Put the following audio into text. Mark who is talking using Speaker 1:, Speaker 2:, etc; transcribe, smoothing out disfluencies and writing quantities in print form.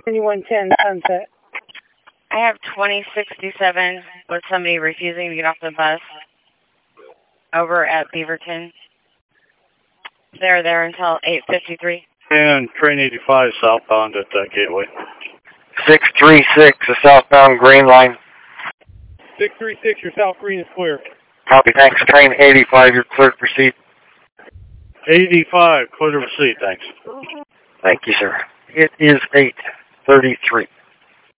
Speaker 1: 2110 Sunset.
Speaker 2: I have 2067 with somebody refusing to get off the bus over at Beaverton. They're there until 8:53.
Speaker 3: And train 85 southbound at Gateway.
Speaker 4: 636, the southbound Green Line.
Speaker 1: 636, your South Green is clear.
Speaker 4: Copy, thanks. Train 85, you're clear to proceed.
Speaker 3: 85, clear to proceed, thanks.
Speaker 4: Thank you, sir. It is 8:33.